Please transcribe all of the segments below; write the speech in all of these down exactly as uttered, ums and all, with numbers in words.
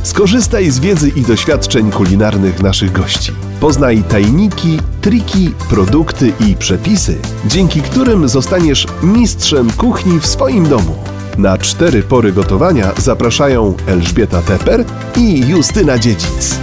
Skorzystaj z wiedzy i doświadczeń kulinarnych naszych gości. Poznaj tajniki, triki, produkty i przepisy, dzięki którym zostaniesz mistrzem kuchni w swoim domu. Na cztery pory gotowania zapraszają Elżbieta Teper i Justyna Dziedzic.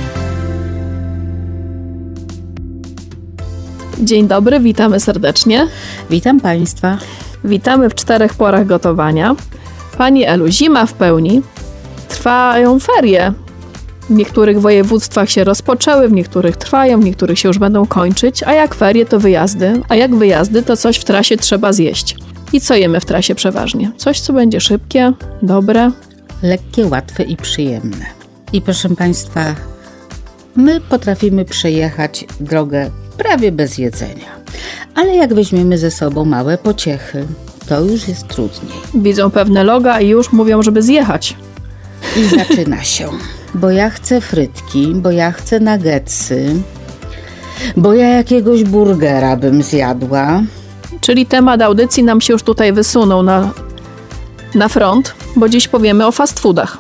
Dzień dobry, witamy serdecznie. Witam Państwa. Witamy w czterech porach gotowania. Pani Elu, zima w pełni. Trwają ferie. W niektórych województwach się rozpoczęły, w niektórych trwają, w niektórych się już będą kończyć. A jak ferie, to wyjazdy. A jak wyjazdy, to coś w trasie trzeba zjeść. I co jemy w trasie przeważnie? Coś, co będzie szybkie, dobre. Lekkie, łatwe i przyjemne. I proszę Państwa, my potrafimy przejechać drogę prawie bez jedzenia. Ale jak weźmiemy ze sobą małe pociechy, to już jest trudniej. Widzą pewne loga i już mówią, żeby zjechać. I zaczyna się. Bo ja chcę frytki, bo ja chcę nuggetsy, bo ja jakiegoś burgera bym zjadła. Czyli temat audycji nam się już tutaj wysunął na, na front, bo dziś powiemy o fast foodach.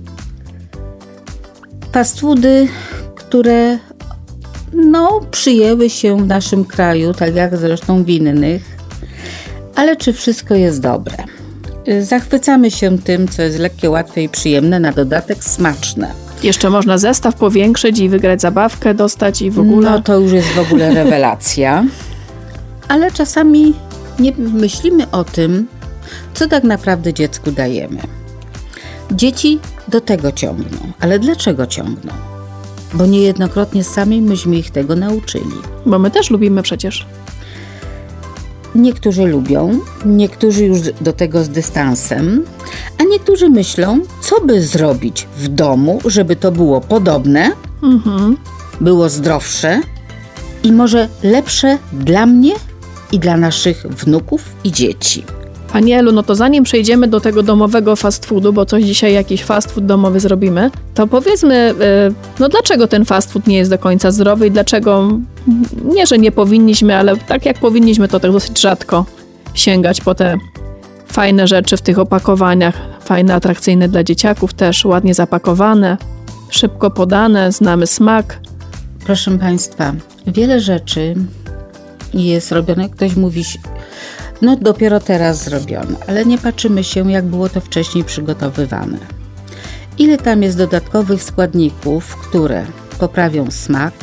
Fast foody, które no, przyjęły się w naszym kraju, tak jak zresztą w innych. Ale czy wszystko jest dobre? Zachwycamy się tym, co jest lekkie, łatwe i przyjemne, na dodatek smaczne. Jeszcze można zestaw powiększyć i wygrać zabawkę, dostać i w ogóle... No to już jest w ogóle rewelacja. Ale czasami nie myślimy o tym, co tak naprawdę dziecku dajemy. Dzieci do tego ciągną. Ale dlaczego ciągną? Bo niejednokrotnie sami myśmy ich tego nauczyli. Bo my też lubimy przecież. Niektórzy lubią, niektórzy już do tego z dystansem, a niektórzy myślą, co by zrobić w domu, żeby to było podobne, mhm. było zdrowsze i może lepsze dla mnie i dla naszych wnuków i dzieci. Pani Elu, no to zanim przejdziemy do tego domowego fast foodu, bo coś dzisiaj jakiś fast food domowy zrobimy, to powiedzmy, no dlaczego ten fast food nie jest do końca zdrowy i dlaczego, nie że nie powinniśmy, ale tak jak powinniśmy, to tak dosyć rzadko sięgać po te fajne rzeczy w tych opakowaniach, fajne, atrakcyjne dla dzieciaków też, ładnie zapakowane, szybko podane, znamy smak. Proszę Państwa, wiele rzeczy jest robione, ktoś mówi, no dopiero teraz zrobione, ale nie patrzymy się, jak było to wcześniej przygotowywane. Ile tam jest dodatkowych składników, które poprawią smak,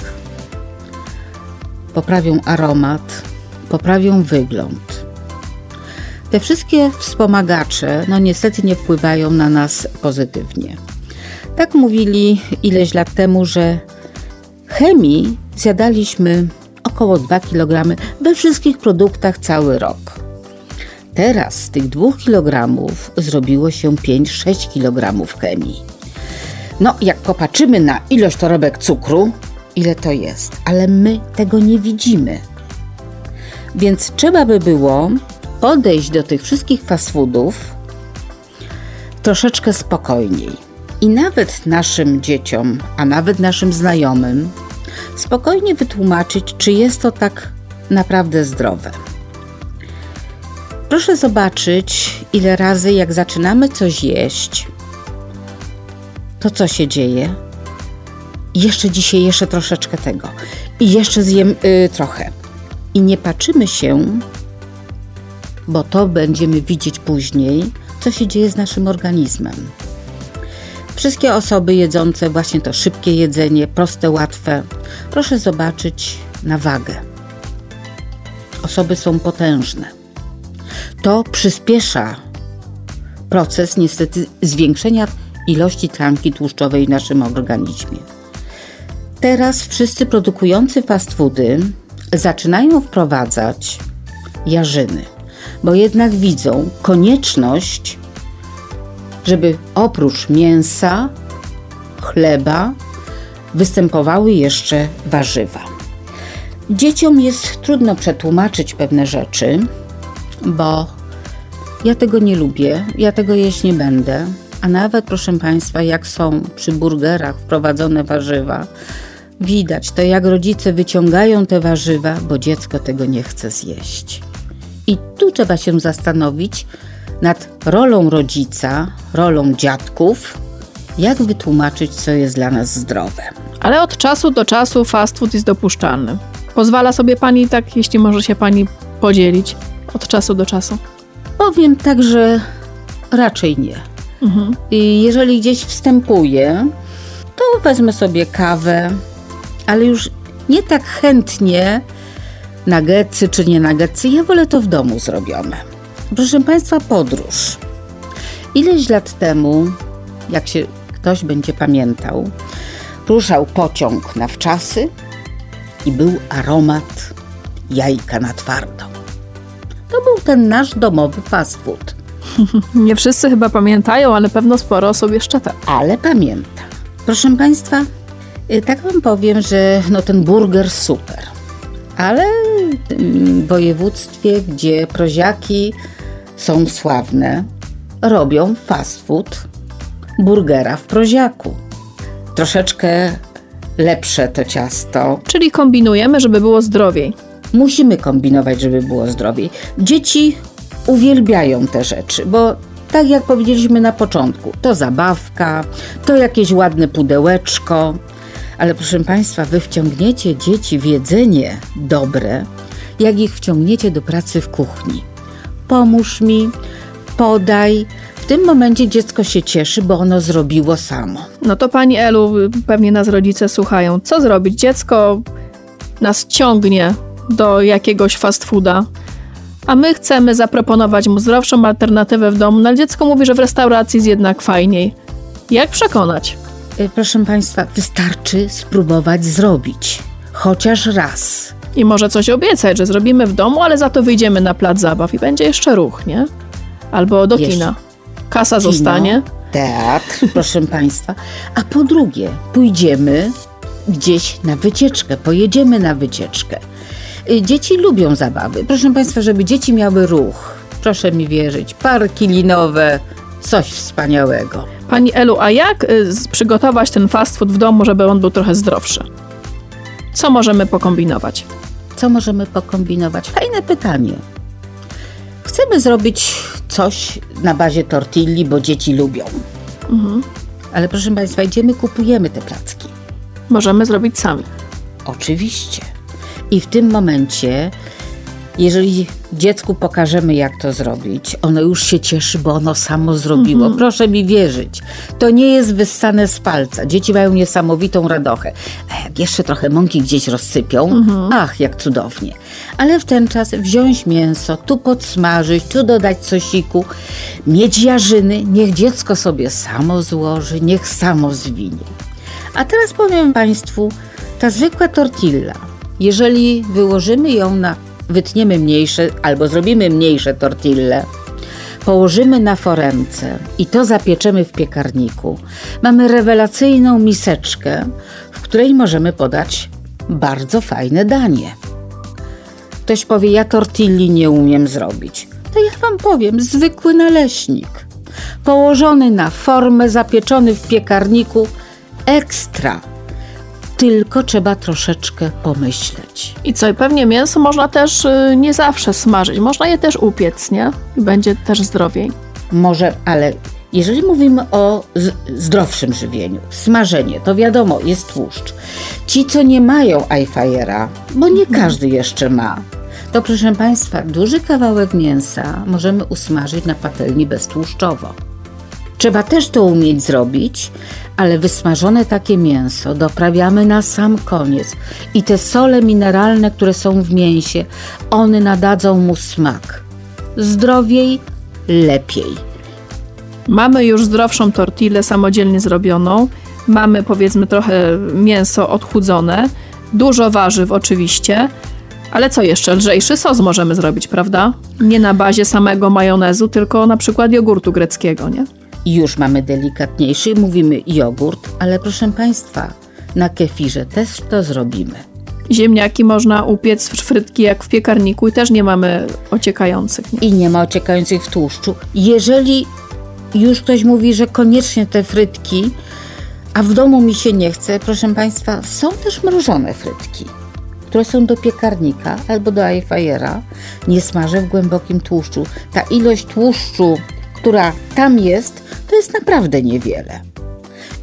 poprawią aromat, poprawią wygląd. Te wszystkie wspomagacze, no niestety nie wpływają na nas pozytywnie. Tak mówili ileś lat temu, że chemii zjadaliśmy około dwa kilogramy we wszystkich produktach cały rok. Teraz z tych dwóch kilogramów zrobiło się pięć sześć kilogramów chemii. No, jak popatrzymy na ilość torebek cukru, ile to jest, ale my tego nie widzimy. Więc trzeba by było podejść do tych wszystkich fast foodów troszeczkę spokojniej. I nawet naszym dzieciom, a nawet naszym znajomym spokojnie wytłumaczyć, czy jest to tak naprawdę zdrowe. Proszę zobaczyć, ile razy jak zaczynamy coś jeść, to co się dzieje? Jeszcze dzisiaj, jeszcze troszeczkę tego. I jeszcze zjem yy, trochę. I nie patrzymy się, bo to będziemy widzieć później, co się dzieje z naszym organizmem. Wszystkie osoby jedzące właśnie to szybkie jedzenie, proste, łatwe, proszę zobaczyć na wagę. Osoby są potężne. To przyspiesza proces niestety zwiększenia ilości tkanki tłuszczowej w naszym organizmie. Teraz wszyscy produkujący fast foody zaczynają wprowadzać jarzyny, bo jednak widzą konieczność, żeby oprócz mięsa, chleba występowały jeszcze warzywa. Dzieciom jest trudno przetłumaczyć pewne rzeczy, bo ja tego nie lubię, ja tego jeść nie będę, a nawet, proszę Państwa, jak są przy burgerach wprowadzone warzywa, widać to, jak rodzice wyciągają te warzywa, bo dziecko tego nie chce zjeść. I tu trzeba się zastanowić nad rolą rodzica, rolą dziadków jak wytłumaczyć, co jest dla nas zdrowe. Ale od czasu do czasu fast food jest dopuszczalny. Pozwala sobie pani tak, jeśli może się pani podzielić od czasu do czasu? Powiem tak, że raczej nie. Mhm. I jeżeli gdzieś wstępuję, to wezmę sobie kawę, ale już nie tak chętnie nuggetsy czy nie nuggetsy. Ja wolę to w domu zrobione. Proszę Państwa, podróż. Ileś lat temu, jak się ktoś będzie pamiętał, ruszał pociąg na wczasy i był aromat jajka na twardo. To był ten nasz domowy fast food. Nie wszyscy chyba pamiętają, ale pewno sporo osób jeszcze tak. Ale pamiętam. Proszę Państwa, tak Wam powiem, że no ten burger super. Ale w województwie, gdzie proziaki są sławne, robią fast food burgera w proziaku. Troszeczkę lepsze to ciasto. Czyli kombinujemy, żeby było zdrowiej. Musimy kombinować, żeby było zdrowiej. Dzieci uwielbiają te rzeczy, bo tak jak powiedzieliśmy na początku, to zabawka, to jakieś ładne pudełeczko. Ale proszę Państwa, wy wciągniecie dzieci w jedzenie dobre, jak ich wciągniecie do pracy w kuchni. Pomóż mi, podaj. W tym momencie dziecko się cieszy, bo ono zrobiło samo. No to pani Elu, pewnie nas rodzice słuchają. Co zrobić? Dziecko nas ciągnie do jakiegoś fast fooda, a my chcemy zaproponować mu zdrowszą alternatywę w domu, no ale dziecko mówi, że w restauracji jest jednak fajniej. Jak przekonać? Proszę Państwa, wystarczy spróbować zrobić. Chociaż raz. I może coś obiecać, że zrobimy w domu, ale za to wyjdziemy na plac zabaw i będzie jeszcze ruch, nie? Albo do Jeszcze. kina. Kasa Kino, zostanie. Teatr, proszę Państwa. A po drugie, pójdziemy gdzieś na wycieczkę. Pojedziemy na wycieczkę. Dzieci lubią zabawy. Proszę Państwa, żeby dzieci miały ruch. Proszę mi wierzyć. Parki linowe. Coś wspaniałego. Pani Elu, a jak y, przygotować ten fast food w domu, żeby on był trochę zdrowszy? Co możemy pokombinować? Co możemy pokombinować? Fajne pytanie. Chcemy zrobić coś na bazie tortilli, bo dzieci lubią. Mhm. Ale proszę Państwa, idziemy, kupujemy te placki. Możemy zrobić sami. Oczywiście. I w tym momencie, jeżeli dziecku pokażemy, jak to zrobić, ono już się cieszy, bo ono samo zrobiło. Mhm. Proszę mi wierzyć. To nie jest wyssane z palca. Dzieci mają niesamowitą radochę. A jak jeszcze trochę mąki gdzieś rozsypią, mhm. ach, jak cudownie. Ale w ten czas wziąć mięso, tu podsmażyć, tu dodać sosiku, mieć jarzyny. Niech dziecko sobie samo złoży, niech samo zwinie. A teraz powiem Państwu, ta zwykła tortilla, jeżeli wyłożymy ją na, wytniemy mniejsze albo zrobimy mniejsze tortille, położymy na foremce i to zapieczemy w piekarniku, mamy rewelacyjną miseczkę, w której możemy podać bardzo fajne danie. Ktoś powie, ja tortilli nie umiem zrobić. To ja Wam powiem, zwykły naleśnik, położony na formę, zapieczony w piekarniku, ekstra. Tylko trzeba troszeczkę pomyśleć. I co, pewnie mięso można też y, nie zawsze smażyć. Można je też upiec, nie? I będzie też zdrowiej. Może, ale jeżeli mówimy o z- zdrowszym żywieniu, smażenie, to wiadomo, jest tłuszcz. Ci, co nie mają airfryera, bo nie każdy jeszcze ma, to proszę Państwa, duży kawałek mięsa możemy usmażyć na patelni beztłuszczowo. Trzeba też to umieć zrobić, ale wysmażone takie mięso doprawiamy na sam koniec i te sole mineralne, które są w mięsie, one nadadzą mu smak. Zdrowiej, lepiej. Mamy już zdrowszą tortillę samodzielnie zrobioną. Mamy, powiedzmy, trochę mięso odchudzone. Dużo warzyw oczywiście. Ale co jeszcze? Lżejszy sos możemy zrobić, prawda? Nie na bazie samego majonezu, tylko na przykład jogurtu greckiego, nie? I już mamy delikatniejszy, mówimy jogurt, ale proszę Państwa, na kefirze też to zrobimy. Ziemniaki można upiec w frytki jak w piekarniku i też nie mamy ociekających. Nie? I nie ma ociekających w tłuszczu. Jeżeli już ktoś mówi, że koniecznie te frytki, a w domu mi się nie chce, proszę Państwa, są też mrożone frytki, które są do piekarnika albo do airfryera. Nie smażę w głębokim tłuszczu. Ta ilość tłuszczu, która tam jest, to jest naprawdę niewiele.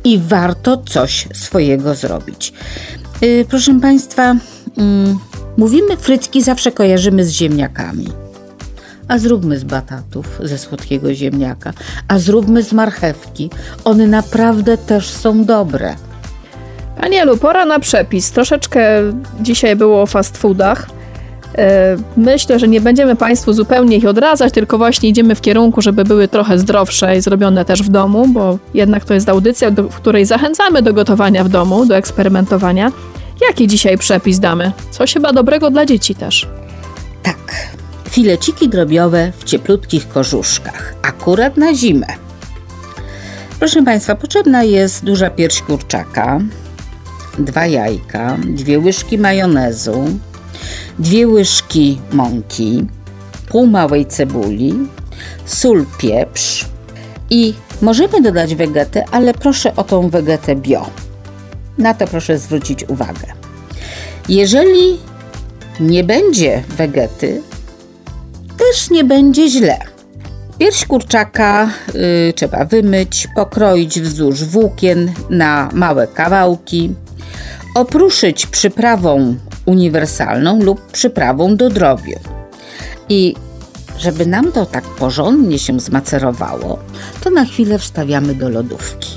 i warto coś swojego zrobić. Yy, proszę Państwa, yy, mówimy frytki, zawsze kojarzymy z ziemniakami. A zróbmy z batatów, ze słodkiego ziemniaka, a zróbmy z marchewki. One naprawdę też są dobre. Pani Elu, pora na przepis. Troszeczkę dzisiaj było o fast foodach. Myślę, że nie będziemy Państwu zupełnie ich odradzać, tylko właśnie idziemy w kierunku, żeby były trochę zdrowsze i zrobione też w domu, bo jednak to jest audycja, do, w której zachęcamy do gotowania w domu, do eksperymentowania. Jaki dzisiaj przepis damy? Coś chyba dobrego dla dzieci też. Tak, fileciki drobiowe w cieplutkich korzuszkach, akurat na zimę. Proszę Państwa, potrzebna jest duża pierś kurczaka, dwa jajka, dwie łyżki majonezu, dwie łyżki mąki, pół małej cebuli, sól, pieprz i możemy dodać wegetę, ale proszę o tą wegetę bio. Na to proszę zwrócić uwagę. Jeżeli nie będzie wegety, też nie będzie źle. Pierś kurczaka y, trzeba wymyć, pokroić wzdłuż włókien na małe kawałki, opruszyć przyprawą uniwersalną lub przyprawą do drobiu. I żeby nam to tak porządnie się zmacerowało, to na chwilę wstawiamy do lodówki.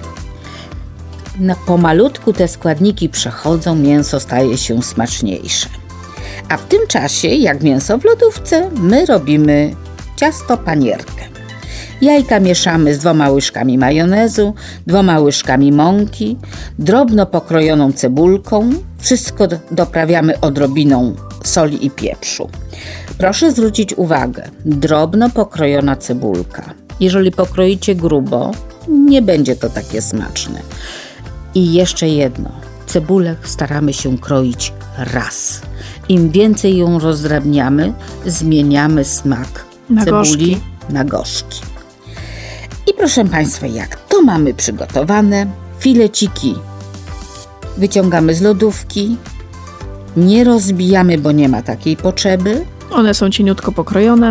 Na, pomalutku te składniki przechodzą, mięso staje się smaczniejsze. A w tym czasie, jak mięso w lodówce, my robimy ciasto panierkę. Jajka mieszamy z dwoma łyżkami majonezu, dwoma łyżkami mąki, drobno pokrojoną cebulką. Wszystko doprawiamy odrobiną soli i pieprzu. Proszę zwrócić uwagę, drobno pokrojona cebulka. Jeżeli pokroicie grubo, nie będzie to takie smaczne. I jeszcze jedno, cebulę staramy się kroić raz. Im więcej ją rozdrabniamy, zmieniamy smak na cebuli gorzki. na gorzki. I proszę Państwa, jak to mamy przygotowane, fileciki wyciągamy z lodówki, nie rozbijamy, bo nie ma takiej potrzeby. One są cieniutko pokrojone.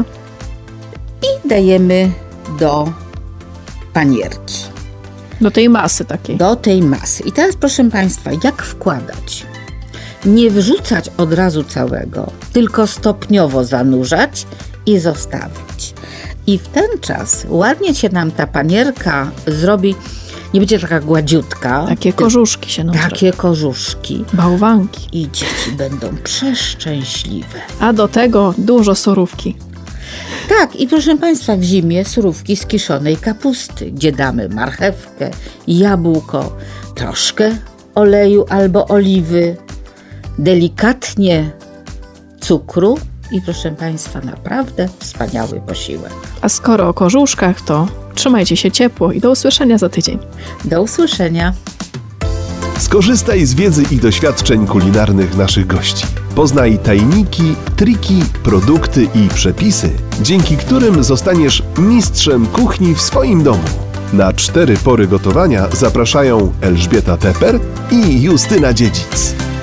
I dajemy do panierki. Do tej masy takiej. Do tej masy. I teraz proszę Państwa, jak wkładać? Nie wrzucać od razu całego, tylko stopniowo zanurzać i zostawić. I w ten czas ładnie się nam ta panierka zrobi, nie będzie taka gładziutka. Takie korzuszki się noszą. Takie korzuszki. Bałwanki. I dzieci będą przeszczęśliwe. A do tego dużo surówki. Tak, i proszę Państwa, w zimie surówki z kiszonej kapusty, gdzie damy marchewkę, jabłko, troszkę oleju albo oliwy, delikatnie cukru i proszę Państwa, naprawdę wspaniały posiłek. A skoro o korzuszkach, to trzymajcie się ciepło i do usłyszenia za tydzień. Do usłyszenia. Skorzystaj z wiedzy i doświadczeń kulinarnych naszych gości. Poznaj tajniki, triki, produkty i przepisy, dzięki którym zostaniesz mistrzem kuchni w swoim domu. Na cztery pory gotowania zapraszają Elżbieta Teper i Justyna Dziedzic.